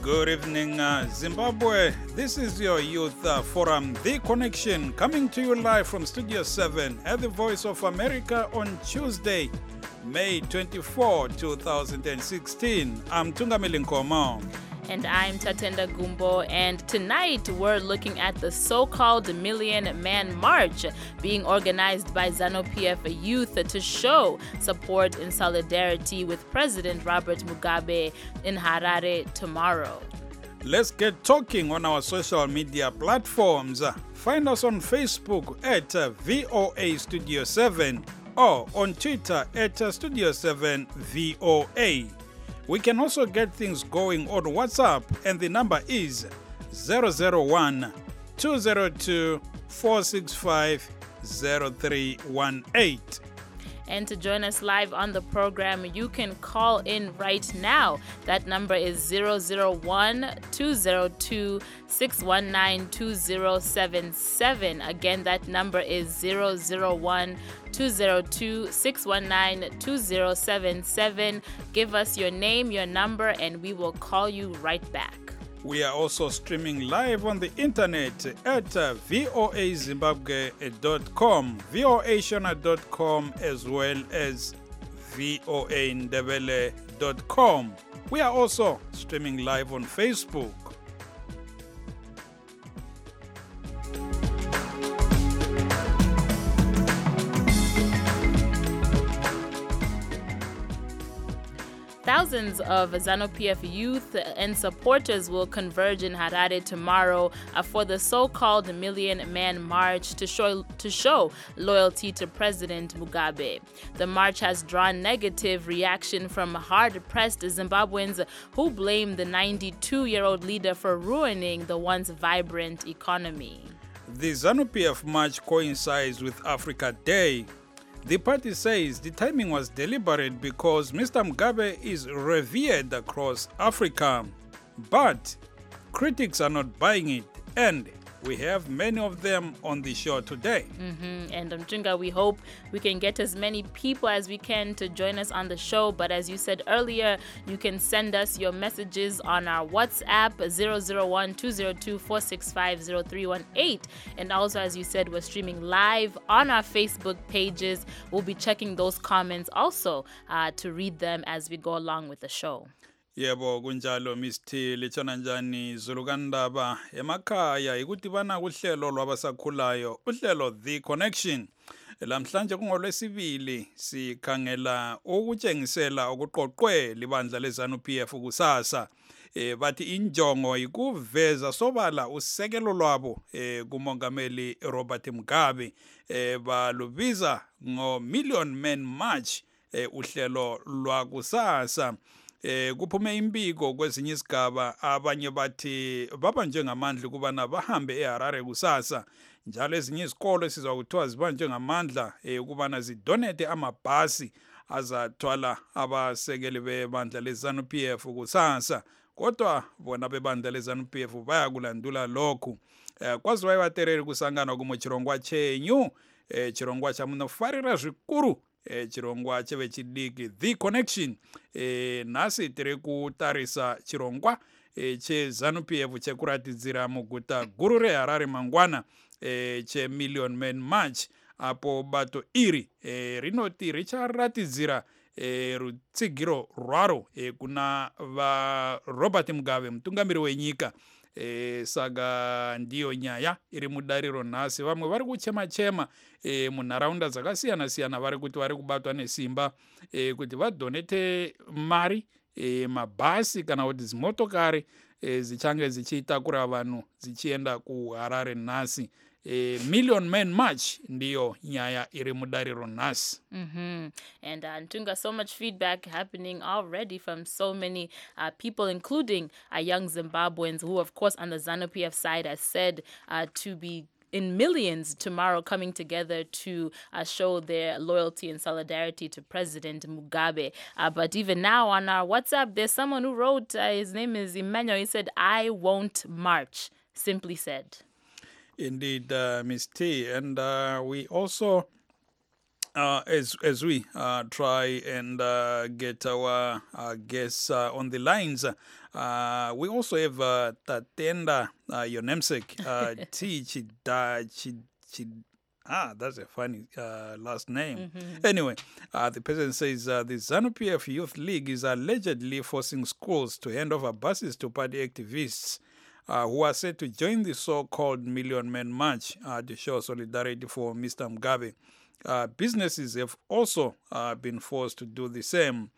Good evening, Zimbabwe. This is your Youth Forum, The Connection, coming to you live from Studio 7 at the Voice of America on Tuesday, May 24, 2016. I'm Tungamili Nkomo. And I'm Tatenda Gumbo, and tonight we're looking at the so-called Million Man March being organized by ZANU-PF youth to show support and solidarity with President Robert Mugabe in Harare tomorrow. Let's get talking on our social media platforms. Find us on Facebook at VOA Studio 7 or on Twitter at Studio 7 VOA. We can also get things going on WhatsApp, and the number is 001-202-465-0318. And to join us live on the program, you can call in right now. That number is 001-202-619-2077. Again, that number is 001-202-619-2077. Give us your name, your number, and we will call you right back. We are also streaming live on the internet at voazimbabwe.com, voashona.com, as well as voandebele.com. We are also streaming live on Facebook. Thousands of ZANU-PF youth and supporters will converge in Harare tomorrow for the so-called Million Man March to show loyalty to President Mugabe. The march has drawn negative reaction from hard-pressed Zimbabweans who blame the 92-year-old leader for ruining the once vibrant economy. The ZANU-PF march coincides with Africa Day. The party says the timing was deliberate because Mr. Mugabe is revered across Africa. But critics are not buying it, and we have many of them on the show today. And Mtunga, we hope we can get as many people as we can to join us on the show. But as you said earlier, you can send us your messages on our WhatsApp 001-202-465-0318. And also, as you said, we're streaming live on our Facebook pages. We'll be checking those comments also to read them as we go along with the show. Yebo kunjalo Mr. Lichana njani Zulukandaba emakhaya ikudibana kuhlelo lwabasakhulayo uhlelo The Connection. Lamhlanje kungolwesibili sikhangela ukutshengisela okuqoqwe libandla leZANU-PF kusasa. Bathi injongo ikuveza sobala usekelo lwabo kumongameli Robert Mugabe. Balubiza ngo-Million Man March uhlelo lwakusasa. Kuphume impiko kwezinye isigaba abanye bathi babanjwe ngamandla kubana bahambe eHarare kusasa, njalo ezinye izikolo sizakuthiwa zibanjwe ngamandla ukubana zidonate amabhasi azathwala abasekeli bebandla leZANU-PF kusasa. Kodwa bona bebandla leZANU-PF bayakulandula lokhu. Kwaziwa ivatereri kusangana kumwe chirongwa chenyu, chirongwa chamunofarira zvikuru, chirongwa chevechidiki The Connection. Nasi tiri kutarisa chirongwa cheZANU-PF chekuratidzira muguta guru reHarare mangwana cheMillion Man March. Apo bato iri rinoti richaratidzira rutsigiro rwaro kuna Robert Mugabe, mutungamiri wenyika. Saka ndiyo nyaya iri mudariro nhasi. Vamwe vari kuchema munharaunda dzakasiyana-siyana vari kuti vari kubatwa nesimba kuti vadonete mari, mabhasi kana kuti dzimotokari dzichange dzichitakura vanhu dzichienda kuHarare nhasi. Million Man March ndiyo nyaya iri mudariro nhasi. And Ntunga, so much feedback happening already from so many people, including young Zimbabweans who, of course, on the ZANU-PF side, has said to be in millions tomorrow coming together to show their loyalty and solidarity to President Mugabe. But even now on our WhatsApp, there's someone who wrote, his name is Emmanuel, he said, "I won't march," simply said. Indeed, Ms. T. And we also as we try and get our guests on the lines, we also have Tatenda, your namesake, T. That's a funny last name. Anyway, the president says the ZANU-PF Youth League is allegedly forcing schools to hand over buses to party activists who are set to join the so-called Million Man March to show solidarity for Mr. Mugabe. Businesses have also been forced to do the same.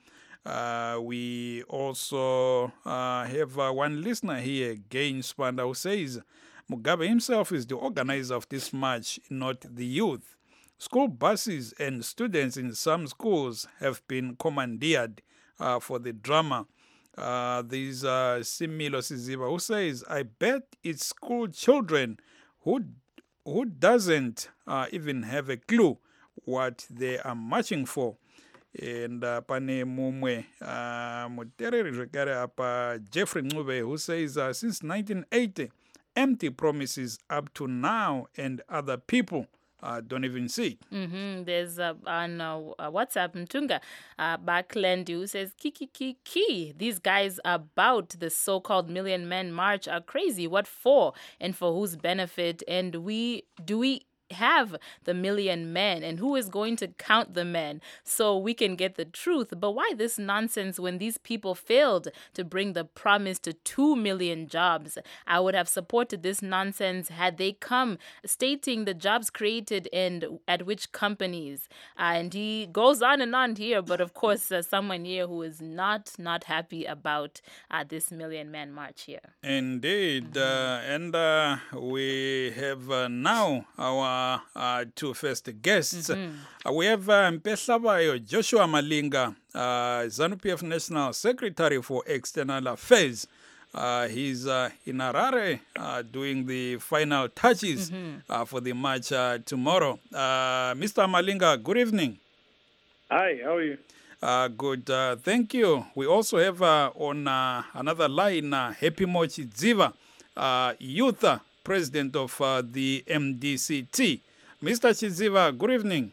We also have one listener here, Gain Spanda, who says Mugabe himself is the organizer of this march, not the youth. School buses and students in some schools have been commandeered for the drama. There's Similo Siziba who says, I bet it's school children who doesn't even have a clue what they are marching for. And pane mumwe mutereri zvekare apa Jeffrey Ncube who says since 1980 empty promises up to now and other people don't even see it. There's on WhatsApp Mtunga Backland who says Kiki. These guys about the so-called Million Man March are crazy. What for and for whose benefit? And do we have the million men, and who is going to count the men so we can get the truth? But why this nonsense when these people failed to bring the promise to 2 million jobs? I would have supported this nonsense had they come stating the jobs created and at which companies. And he goes on and on here, but of course someone here who is not happy about this Million Man March here. Indeed. And we have now our two first guests. We have Mpehlabayo Joshua Malinga, ZANU-PF National Secretary for External Affairs. He's in Harare doing the final touches for the march tomorrow. Mr. Malinga, good evening. Hi, how are you? Good, thank you. We also have on another line Happy Mochi Ziva, youth president of the MDCT. Mr. Chiziva, good evening.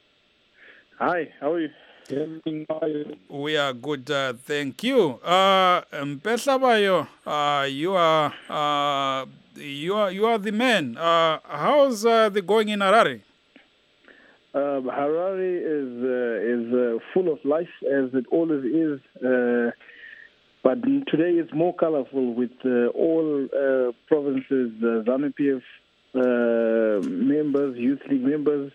Hi, how are you? We are good, thank you. Mpehlabayo, you are the man. How's the going in Harare? Harare is full of life, as it always is. But today is more colorful with all provinces, ZANU-PF members, Youth League members,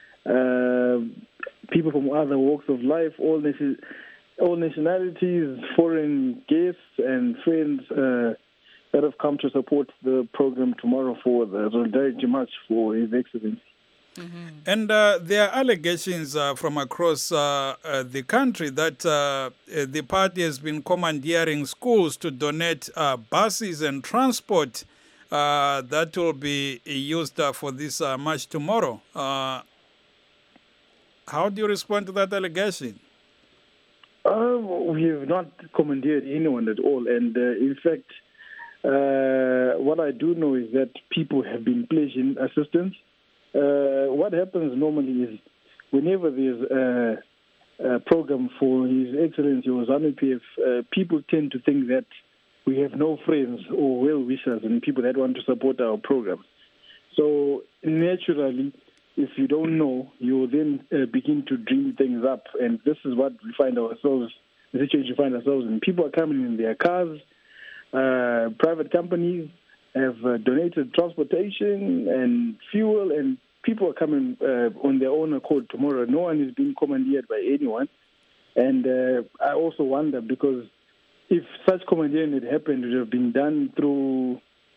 people from other walks of life, all nationalities, foreign guests and friends that have come to support the program tomorrow for the Solidarity March for His Excellency. And there are allegations from across the country that the party has been commandeering schools to donate buses and transport that will be used for this march tomorrow. How do you respond to that allegation? We have not commandeered anyone at all. And in fact, what I do know is that people have been pledging assistance. What happens normally is whenever there's a program for His Excellency or ZANU-PF, people tend to think that we have no friends or well-wishers and people that want to support our programs. So naturally, if you don't know, you then begin to dream things up. And this is what we find ourselves, the situation we find ourselves in. People are coming in their cars, private companies have donated transportation and fuel, and people are coming on their own accord tomorrow. No one is being commandeered by anyone. And I also wonder, because if such commandeering had happened, it would have been done through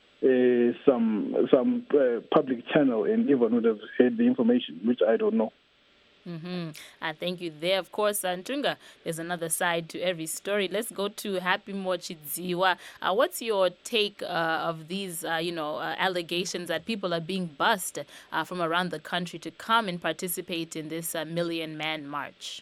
some public channel, and everyone would have had the information, which I don't know. Thank you there. Of course, Ntunga, there's another side to every story. Let's go to Happy Mochidziwa. What's your take of these, allegations that people are being bussed from around the country to come and participate in this Million Man March?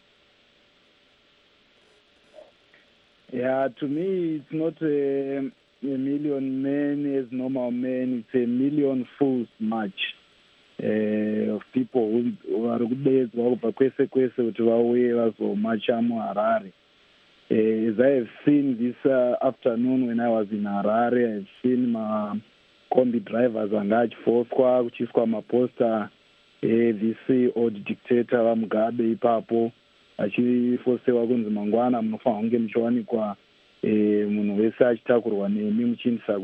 Yeah, to me, it's not a million men as normal men. It's a million fools march of people who are bedezwa kubva kwese kwese kuti vauye vazomacha muHarare. As I have seen this afternoon when I was in Harare, I have seen combi drivers anga achifoswa kuchiiswa maposta this old dictator vaMugabe ipapo achifosewa kunzi mangwana munofanira kunge muchiwanikwa munhu wese achitakurwa nemi muchiindisa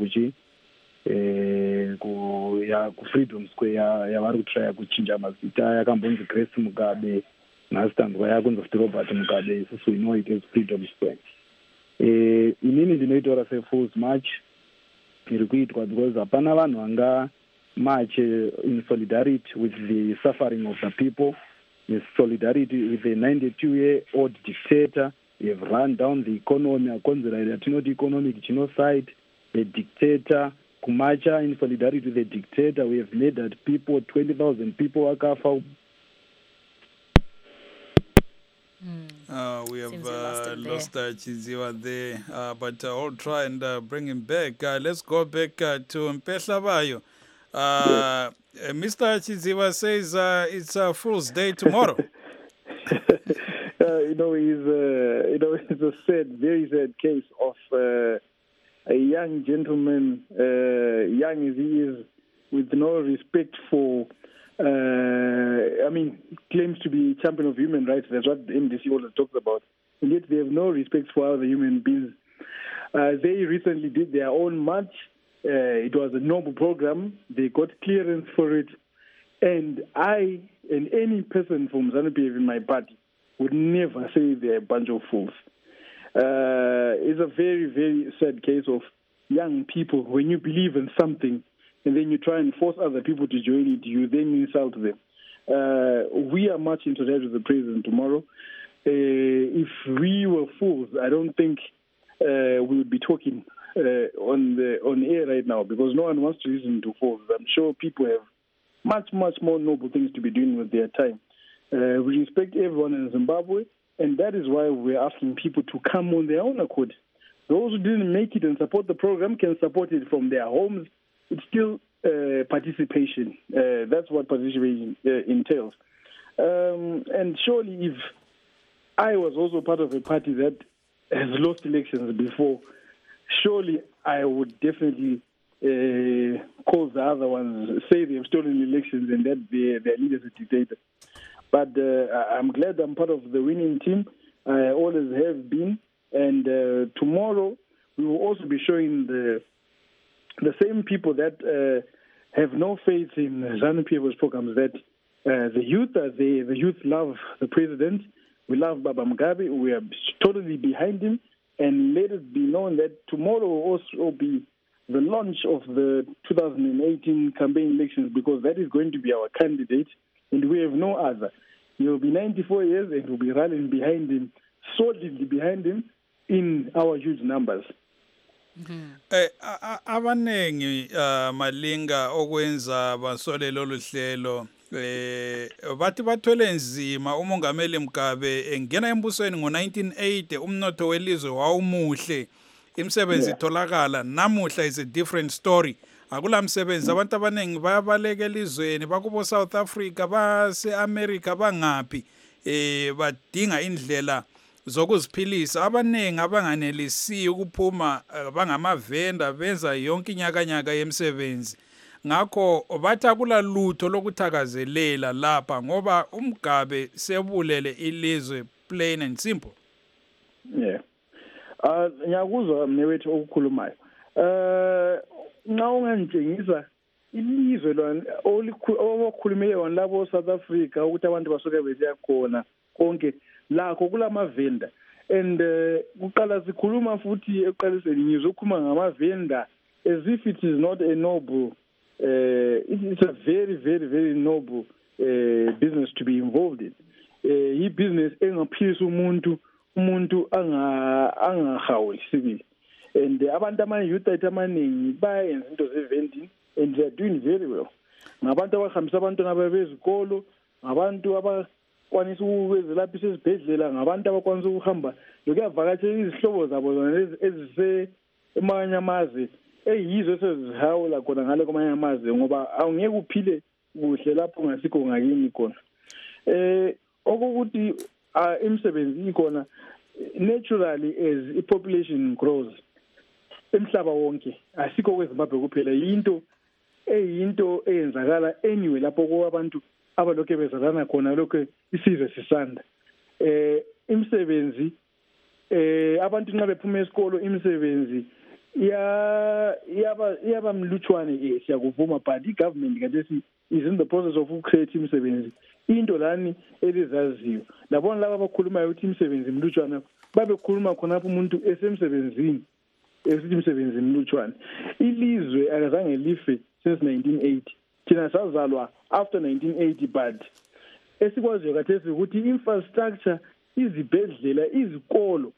kufreedom square yavari kutraya kuchinja mazita yakambonzi Grace Mugabe, nhasi tanzwa yakunzi futi Robert Mugabe, isusu we know it as freedom square. Inini ndinoitora seFools March iri kuitwa because hapana vanhu vanga march in solidarity with the suffering of the people, in solidarity with the 92-year-old dictator. We have run down the economy, akonzera yatinoti economic genocide, the dictator. Kumacha in solidarity with the dictator, we have made that people, 20,000 people wakafa. We have lost Chiziwa there, but I'll try and bring him back. Let's go back to Mpehla Bayo. Mr. Chiziwa says it's a Fool's Day tomorrow. It's a very sad case of a young gentleman, young as he is, with no respect for, claims to be champion of human rights. That's what the MDC always talks about. And yet they have no respect for other human beings. They recently did their own march. It was a noble program. They got clearance for it. And I and any person from ZANU-PF in my party would never say they're a bunch of fools. It's a very, very sad case of young people. When you believe in something and then you try and force other people to join it, you then insult them. We are marching to that with the president tomorrow. If we were fools, I don't think we would be talking on air right now, because no one wants to listen to fools. I'm sure people have much, much more noble things to be doing with their time. We respect everyone in Zimbabwe, and that is why we're asking people to come on their own accord. Those who didn't make it and support the program can support it from their homes. It's still participation. That's what participation entails. And surely if I was also part of a party that has lost elections before, surely I would definitely call the other ones, say they have stolen elections and that their leader is a dictator. But I'm glad I'm part of the winning team. I always have been. And tomorrow we will also be showing the same people that have no faith in ZANU-PF's programs, that the youth the youth love the president. We love Baba Mugabe. We are totally behind him. And let it be known that tomorrow will also be the launch of the 2018 campaign elections, because that is going to be our candidate, and we have no other. He will be 94 years, and we'll be rallying behind him, solidly behind him, in our huge numbers. Abanengi malinga okwenza basole lolu hlelo bathi bathwele nzima umongameli Mugabe engena embusweni ngo1980, umnotho welizwe wawumuhle, imisebenzi itholakala. Namuhla is a different story. Akula msebenzi, abantu abanengi bayabaleka elizweni, bakubo South Africa, base America, bangaphi badinga indlela zokuziphilisa. Abanengi abanganelisi ukuphuma bangamavenda, benza yonke inyakanyaka yemsebenzi. Ngakho bathi akula lutho lokuthakazelela lapha ngoba uMugabe sebulele ilizwe, plain and simple. Ngiyakuzwa mnewethu okukhulumayo. Nxa ungangitshengisa ilizwe okukhulumiwe labo South Africa ukuthi abantu basuke besiya khona konke lakho kulamavenda, and kuqala sikhuluma futhi eqaliseni ngizokhuluma ngamavenda as if it is not a noble it's a very, very, very noble business to be involved in. Business engaphilisa umuntu angahawuli. And abantu ama-youth amaningi bayenza into ze-vending, and they are doing very well. Ngabantu abahambisa abantwana bezikolo, ngabantu abakwanisa ukuzelaphisa ezibhedlela, ngabantu abakwanisa ukuhamba lokuyavakatshela izihlobo zabo ezise emanye amazwe eyizo esezihawula khona ngale kwamanye amazwe, ngoba awungeke uphile kuhle lapho ngasikho ngakini khona. okokuthi imisebenzi ikhona naturally as i-population grows emhlaba wonke, asikho kweZimbabwe kuphela, yinto eyenzakala anyway lapho kwabantu abalokhu bezalana khona lokho isizwe sisanda. Imisebenzi abantu nxa bephuma esikolo imisebenzi iyaba mlutshwane, siyakuvuma, but i-government khathesi is in the process of create imisebenzi. Into lani elizaziyo labona laba abakhulumayo ukuthi imisebenzi mlutshwana babekhuluma khonapho umuntu esemsebenzini esithi imisebenzi mlutshwane. Ilizwe akazange life since 1980, thina sazalwa after 1980, but esikwaziyo khathesi ukuthi infrastructure, izibhedlela, izikolo,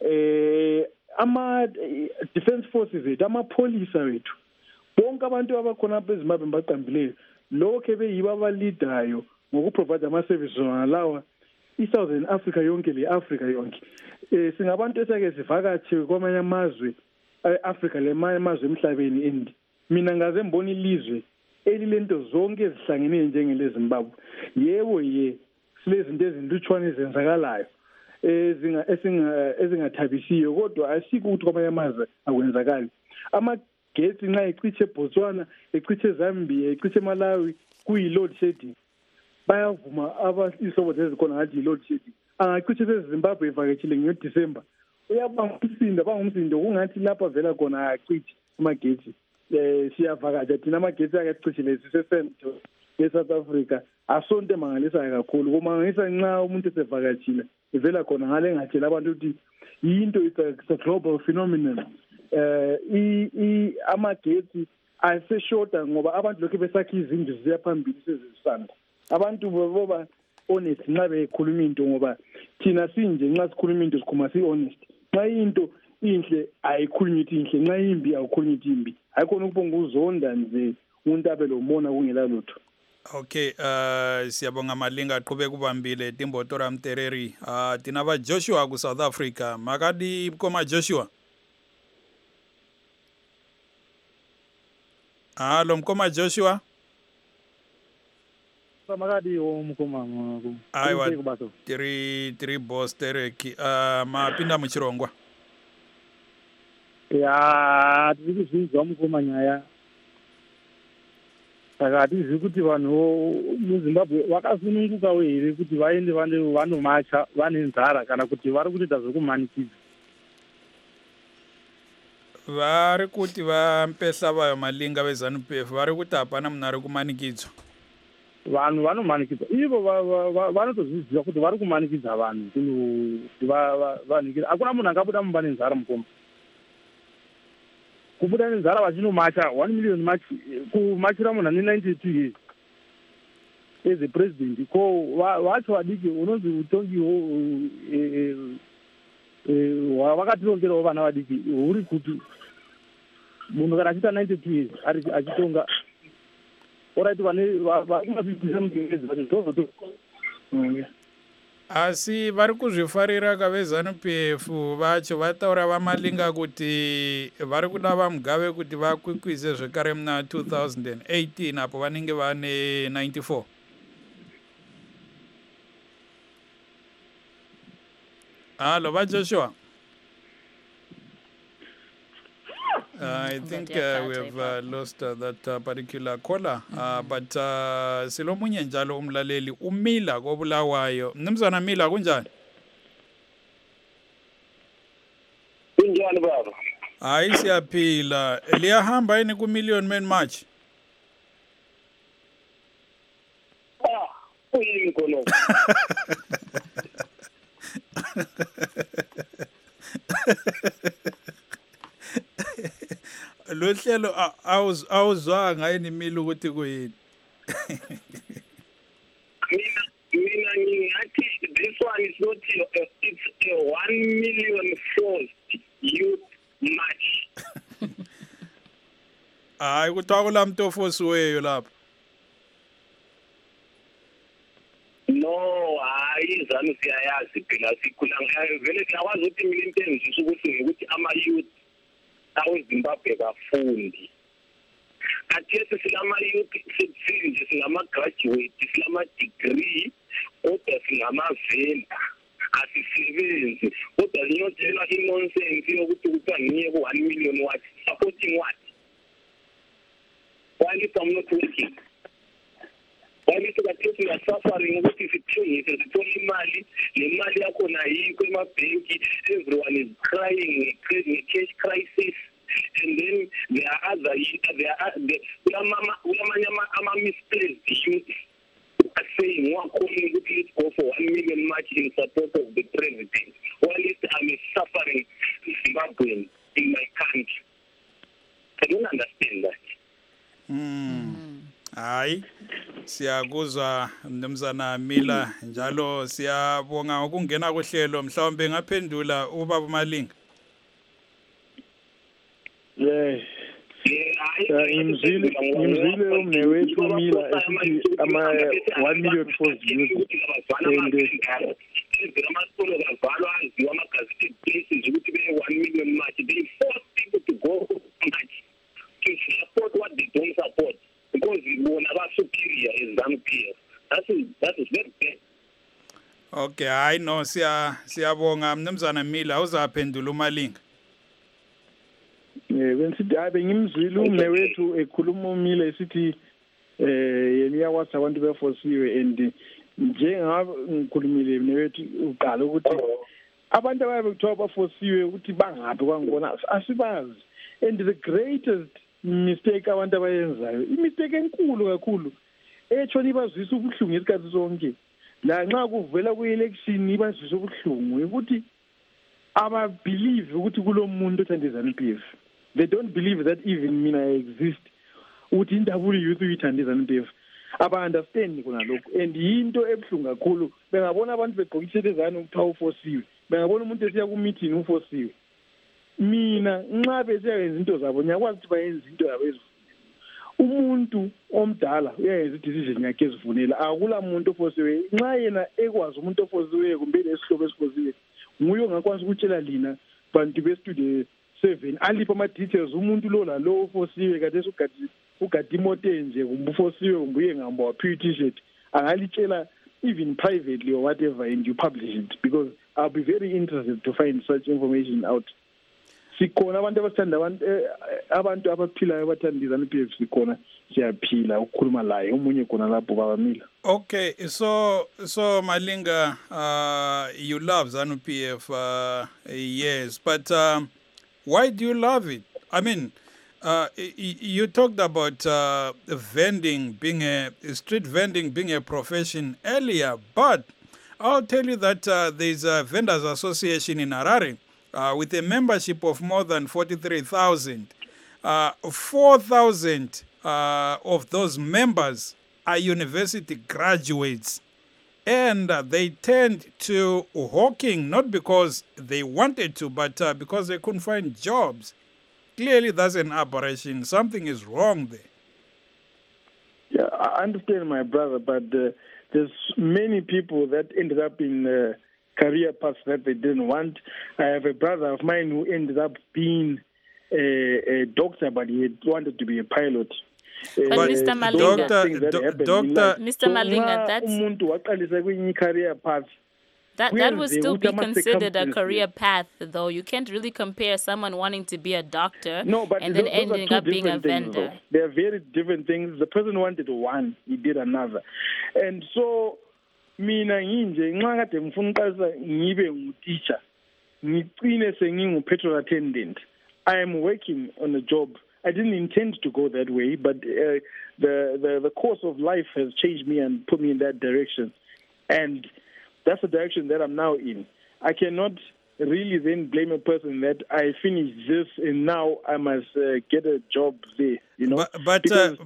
ama-defense forces ethu, amapholisa wethu, bonke abantu abakhona apha eZimbabwe baqambileyo lokho beyibo abalidayo ngokuprovide ama-services lawa i-Southern Africa yonke le-Africa yonke. Singabantu esake sivakatshe kwamanye amazwe e-Africa lemanye amazwe emhlabeni, and mina ngaze mbona ilizwe elilento zonke ezihlangene njengeleZimbabwe. Yebo silezinto ezinlutshwane ezenzakalayo ezingathabisiyo, kodwa asikho ukuthi kwamanye amazwe akwenzakali. Amagetsi nxa eciche eBotswana, eciche eZambia, eciche eMalawi kuyi-load shedding, bayavuma izihlobo zezikhona ngathi yi-load shedding. Angaciche eZimbabwe evakatshile ngoDisemba, uyabanga umsindo kungathi lapha vela khona ayaciche amagetsi. Siyavakatsha thina amagetsi akacishile sisesento eSouth Africa, asonto emangalisayo kakhulu. Kumangisa nxa umuntu esevakatshile ivela khona ngale ngatshela abantu ukuthi yinto, it's a global phenomenon. Amagetsi aseshoda ngoba abantu lokhu besakha izindlu ziya phambili sezisanda. Abantu boba honest nxa bekhuluma into, ngoba thina sinje nxa sikhuluma into sikhuluma si-honest. Nxa into inhle ayikhulunywa ukuthi inhle, nxa imbi akukhulunywa ukuthi imbi. Hayikhona ukubonga uzonda nje umuntu abe lomona kungela lutho. Okay, siyabonga Malinga, aqhubeka kubambile Timbotora Mtereri. Tina ba Joshua ku South Africa. Makadi koma Joshua. Lo mkoma Joshua. Makadi mkoma. Aiwa, tiri boss tereki. Mapinda muchirongwa. Ya, tiri kuzvinzwa mukoma nyaya. Saka hatizivi kuti vanhu muZimbabwe vakasunungukawo here kuti vaende vanomacha vane nzara kana kuti vari kutoita zvokumanikidza. Vari kuti vampehla vayo Malinga veZANU-PF vari kuti hapana munhu ari kumanikidzwa. Vanhu vanomanikidzwa, ivo vanotozviziva kuti vari kumanikidza vanhu kuti vanikidza. Hakuna munhu angabuda mumba nenzara mukoma. Kubuda nenzara vachinomacha 1 million kumachira munhu ane 92 years as a president. Ko vacho vadiki unonzi utongi vakatirongerewo vana vadiki huri kuti munhu kana achiita 92 years achitonga oraiti vakumapipisa mugengezi vacho ndozoto. Asi vari kuzvifarira kaveZANU-PF vacho vataura vaMalinga kuti vari kuda vaMugabe kuti vakwikwize zvekare muna 2018 apo vanenge vane 94. Hello, Joshua. I think we've lost that particular caller, but silomunye njalo umlaleli uMila koBulawayo. Mnumzana Mila kunjani? Kunjani baba? Hayi siyaphila. Liyahamba yini ku Million Man March? Uyini khona? Lo hlelo awuzwanga yini Mila ukuthi kuyini? Mina ngingathi this one is not it's a 1 million forced youth march. Hayi kuthiwa kulamntu ofosiweyo lapha. No, hayi ZANU siyayazi phela sikhula ngayo vele siyakwazi ukuthi mina into engizisho ukuthi ngikuthi ama-youth aweZimbabwe kafundi. Kathesi silama-youth sinje silama-graduate silama-degree ngamavenda asisebenzi kodwa linotshela inonsense yokuthi kuthiwa ngiye ku-1 million what supporting what while I'm not working while kathesi we are suffering ukuthi sithengise sithole imali le mali yakhona ayikho emabhenki everyone is crying nge-cash crisis and then there are misplaced youth are saying calling let's go for 1 million march in support of the president while I'm a suffering Zimbabwean in my country. I don't understand that. Hayi siyakuzwa mnumzana Mila njalo siyabonga ukungena kuhlelo mhlawumbe ngaphendula ubaba Malinga. ngimzile umnewethu Mila esithi ama 1 million for youth and amasolo kavalwa aziwa amagazette places ukuthi be 1 million march they force people to go march to support what they don't support because bona aba superior is ZANU-PF. That is very bad. Okay, hayi no siyabonga mnumzana Mila uzaphendula uMalinga. bensithi abengimzwile umnewethu ekhuluma uMila esithi yena uyakwazi abantu befosiwe and njengabe ngikhulumile mnewethu uqala ukuthi abantu ababe kuthiwa bafosiwe ukuthi bangaphi kwangibona asibazi and the greatest mistake abantu abayenzayo imistake enkulu kakhulu etshona ibazwisa ubuhlungu esikhathi sonke la nxa kuvela ku-election ibazwisa ubuhlungu ukuthi ababelieve ukuthi kulomuntu othanda ZANU-PF. They don't believe that even mina exist ukuthi indabuli youth uyithanda ZANU-PF. Aba-understand khona lokho and yinto ebuhlungu kakhulu bengabona abantu begqoka i-shirt ezanu ukuthiwa ufosiwe bengabona umuntu esiya ku-meeting ufosiwe. Mina nxa besiyayenza into zabo ngiyakwazi ukuthi bayenza into yabo ezifunela umuntu omdala uyayenza i-decision yakhe ezifunela akula muntu ofosiwe nxa yena ekwazi umuntu ofosiwe kumbe lesihlobo esifosiwe nguye ongakwazi ukutshela lina bantu bestudio 7 alipha ama-details umuntu lo lalo ofosiwe kade ugadi imoto enje kumbe ufosiwe kumbe uye ngihamba waphiwa i-t-shirt angalitshela even privately or whatever and you publish it because I'll be very interested to find such information out. Sikhona abantu abathanda abantu abaphilayo abathanda ZANU-PF sikhona siyaphila ukukhuluma laye umunye khona lapho baba Mila. Okay, so Malinga, you love ZANU-PF, yes, but why do you love it? I mean, you talked about street vending being a profession earlier, but I'll tell you that there's a vendors association in Harare with a membership of more than 43,000. 4,000 of those members are university graduates, and they turned to hawking not because they wanted to, but because they couldn't find jobs. Clearly, that's an aberration. Something is wrong there. Yeah, I understand, my brother, but there's many people that ended up in career paths that they didn't want. I have a brother of mine who ended up being a doctor, but he had wanted to be a pilot. But Mr. Malinga, Mr. Malinga, that would still be considered a career path, though. You can't really compare someone wanting to be a doctor and then ending up being a vendor. They are very different things. The person wanted one, he did another. And so, mina nginje nxa kade ngifuna uqalisa ngibe nguteacher ngicine sengingu-petrol attendant. I am working on a job. I didn't intend to go that way, but the course of life has changed me and put me in that direction. And that's the direction that I'm now in. I cannot really then blame a person that I finished this and now I must get a job there. You know, but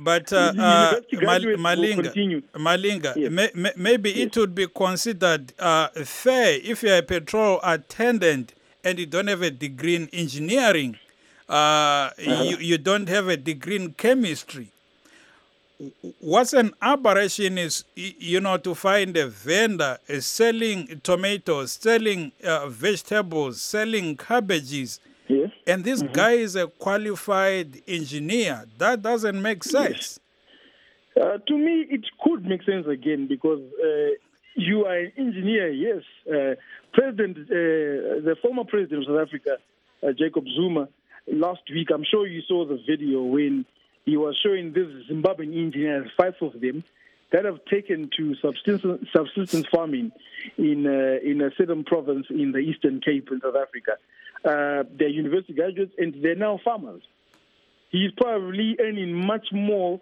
Malinga, yes. Maybe it would be considered fair if you're a petrol attendant and you don't have a degree in engineering. You don't have a degree in chemistry. What's an aberration is, to find a vendor selling tomatoes, selling vegetables, selling cabbages, yes. And this guy is a qualified engineer. That doesn't make sense. Yes. To me, it could make sense again because you are an engineer, yes. The former president of South Africa, Jacob Zuma, last week, I'm sure you saw the video when he was showing these Zimbabwean engineers, 5 of them, that have taken to subsistence farming in a certain province in the Eastern Cape in South Africa. They're university graduates and they're now farmers. He's probably earning much more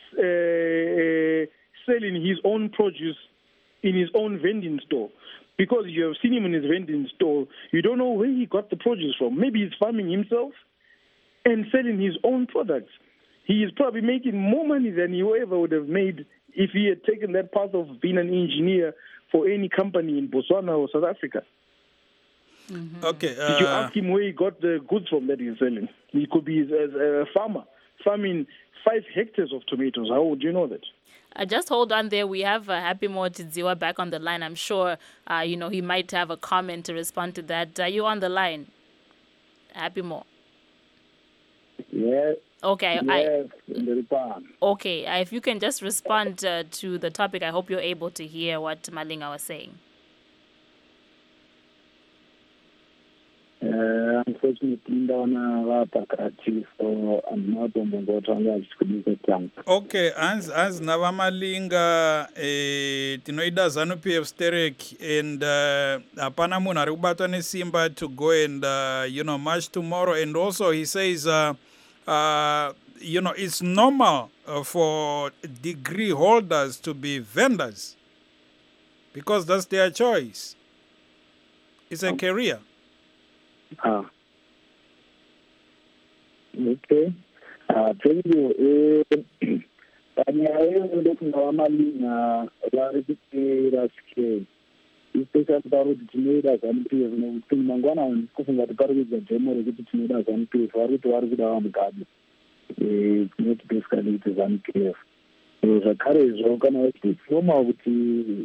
selling his own produce in his own vending store. Because you have seen him in his vending store, you don't know where he got the produce from. Maybe he's farming himself and selling his own products. He is probably making more money than he ever would have made if he had taken that path of being an engineer for any company in Botswana or South Africa. Mm-hmm. Okay. Did you ask him where he got the goods from that he's selling? He could be a farmer, farming 5 hectares of tomatoes. How would you know that? Just hold on there. We have Happy Mo Tidziwa back on the line. I'm sure, he might have a comment to respond to that. Are you on the line, Happy Mo? Yes. Okay. Yes. Okay. If you can just respond to the topic, I hope you're able to hear what Malinga was saying. Unfortunately, so I'm not on the Okay, as Navamalinga tinoida ZANU-PF Sterek and apana munhu ari kubatwa nesimba to go and march tomorrow, and also he says it's normal for degree holders to be vendors because that's their choice. It's a career. Okay. Thank you. Especially about the teenagers and peers, Mangwana and Kufunga the Parvis and General teenagers and peers, Waru to Arvida Garden. Not basically it is unclear. There was a courage organized diploma with I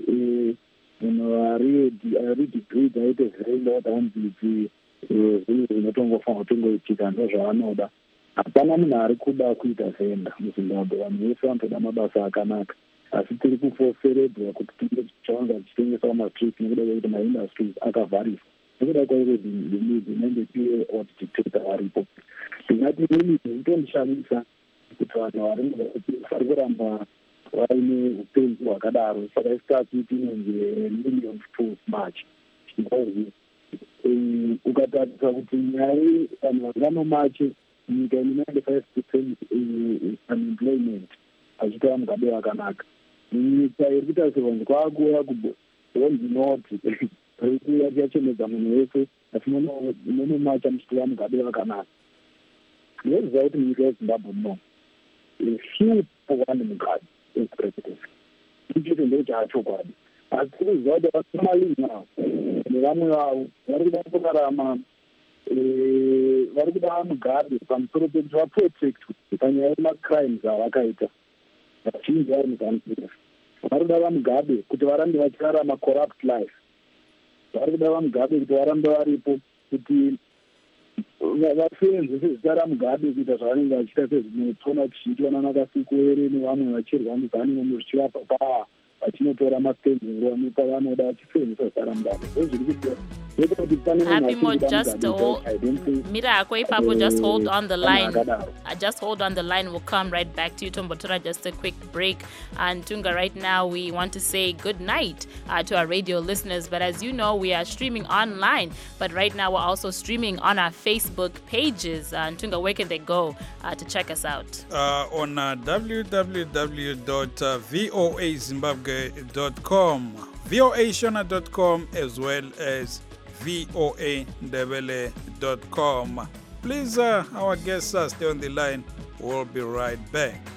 read degree that it is very lot and the Notongo Fongo Chican Another. Apana munhu ari kuda kuita venda muZimbabwe, vanhu vese vanotoda mabasa akanaka, asi tiri kufoseredwa kuti tinge tichawanga tichitengesa mastreet nekuda kwekuti maindustries akavhariswa nekuda kwaiko dzinenge tiwe wadictator varipo. Ndingati ini zvitondishamisa kuti vanhu vari kuramba vaine upenzi hwakadaro, saka isitati tinenge millions to march. Ukatarisa kuti nyaya vanhu vanomache nyika ine 95% unemployment achitova mugabe wakanaka. Nyika iri kuita sevanhu kwakuuya kubonzi noti rikuuya tichachemedza munhu wese asi munomacha muchitova mugabe wakanaka. Ndinoziva kuti munyika yeZimbabwe muno few people vane mugabe wepresident, ichocho ndochachokwadi. Asi tiri kuziva kuti vasomalinga nevamwe vavo vari kuda kurarama vari kuda mugabe pamusoro pekuti vaprotect panyaya yemacrimes avakaita vazhinji vari muZANU-PF. Vari kuda vamugabe kuti varambe vachirarama corrupt life. Vari kuda vamugabe kuti varambe varipo kuti vasenzese zita ramugabe kuita zvavanenge vachiita sezvinotona tichiitwa nanakasikuere nevamwe vachirwa muzanimo zvichivapa paa vachinotora maspending nguva pavanoda vachisenzesa zita ramugabe. Zviri kuita Happy Mo, just hold Mira Papo, just hold on the line. Just hold on the line. We'll come right back to you, Tombotura. Just a quick break. And Tunga, right now we want to say good night to our radio listeners. But as you know, we are streaming online. But right now we're also streaming on our Facebook pages. And Tunga, where can they go to check us out? On www.voazimbabwe.com, voashona.com, as well as voandebele.com. Please, our guests stay on the line. We'll be right back.